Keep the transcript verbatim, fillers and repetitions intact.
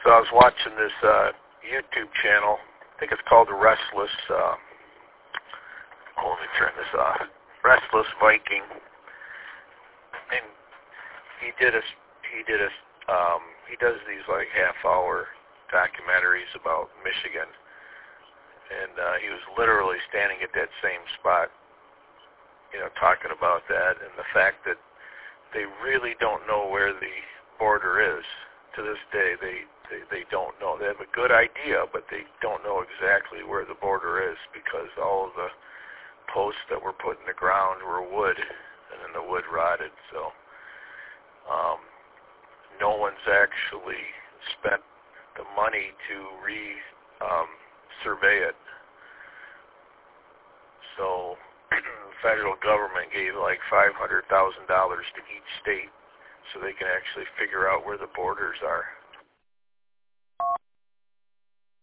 So I was watching this uh, YouTube channel. I think it's called The Restless. Uh, oh, let me turn this off. Restless Viking. And he did a he did a um, he does these like half-hour documentaries about Michigan, and uh, he was literally standing at that same spot, you know, talking about that and the fact that they really don't know where the border is. To this day, they, they, they don't know. They have a good idea, but they don't know exactly where the border is because all of the posts that were put in the ground were wood, and then the wood rotted. So um, no one's actually spent the money to re-survey um, it. So the federal government gave like five hundred thousand dollars to each state so they can actually figure out where the borders are.